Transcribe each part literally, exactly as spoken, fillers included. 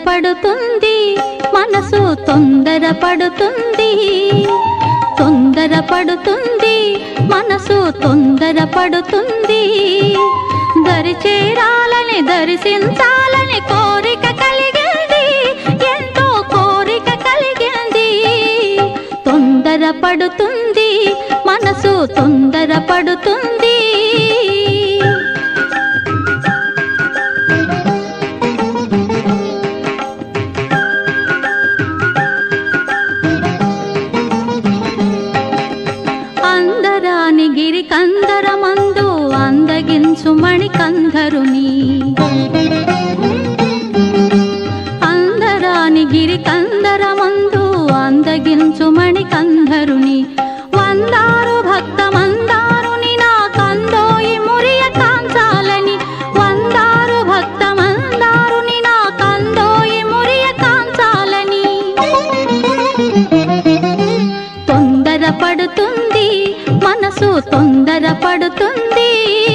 పడుతుంది మనసు తొందర పడుతుంది తొందర పడుతుంది మనసు తొందర పడుతుంది దరి చేరాలని దర్శించాలని కోరిక కలిగింది ఎంతో కోరిక కలిగింది తొందర పడుతుంది మనసు తొందర పడుతుంది అందరాని గిరి కందరమందు అందగించు మణికంధరుని అందరాని గిరి కందరమందు అందగించు మణికంధరుని వందారు భక్త మందారుని నా కందోయి మురియ కాంచాలని వందారు భక్త మందారుని నా కందోయి మురియ కాంచాలని తొందర పడుతుంది మనసు తొందర పడుతుంది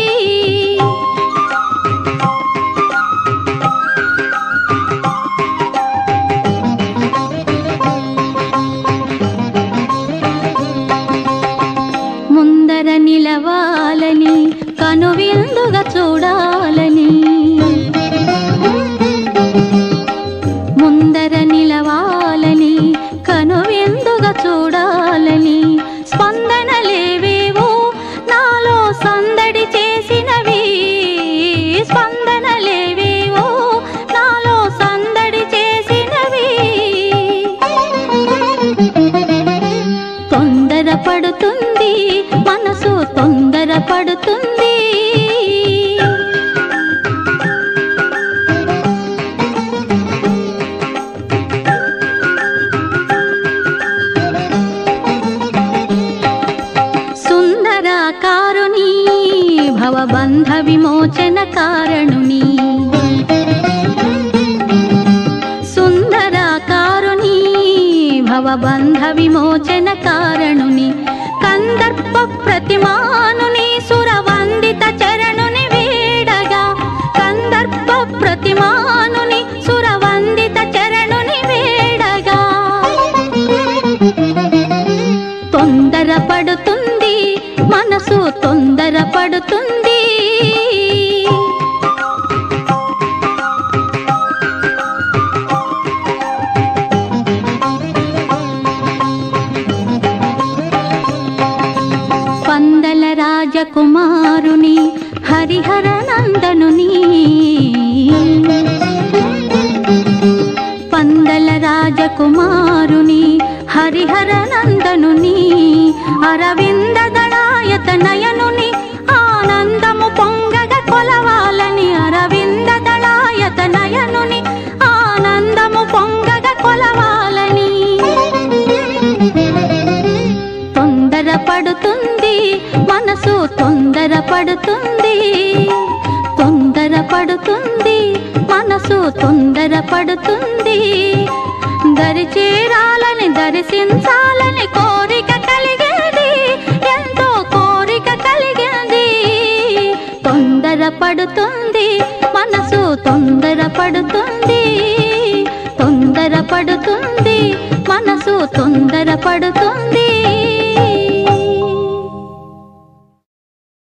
ముందర నిలవాలని కనువిందుగా చూడాలని ముందర నిలవాలని కనువిందుగా చూడాలని స్పందనలేవేవో నాలో సందడి చేసినవి స్పందనలేవేవో నాలో సందడి చేసినవి తొందర పడుతుంది మనసు తొందర పడుతుంది సుందరాకారుని భవబంధ విమోచన కారణుని సుందరాకారుని భవబంధ విమోచన కారణుని కందర్ప ప్రతిమానుని సురవందిత చరణుని వేడగా కందర్ప ప్రతిమానుని సురవందిత చరణుని వేడగా తొందర పడుతుంది మనసు తొందర పడుతుంది పందల రాజకుమారుని హరిహర నందనుని పందల రాజకుమారుని హరిహర నందనుని అరవింద దళాయత నయనుని ఆనందము పొంగగ కొలవాలని అరవింద దళాయత నయనుని ఆనందము పొంగగ కొలవాలని తొందర పడుతుంది మనసు తొందర పడుతుంది తొందర పడుతుంది మనసు తొందర పడుతుంది దరి చేరాలని దర్శించాలని కోరిక కలిగింది ఎంతో కోరిక కలిగింది తొందర పడుతుంది మనసు తొందర పడుతుంది తొందర పడుతుంది మనసు తొందర పడుతుంది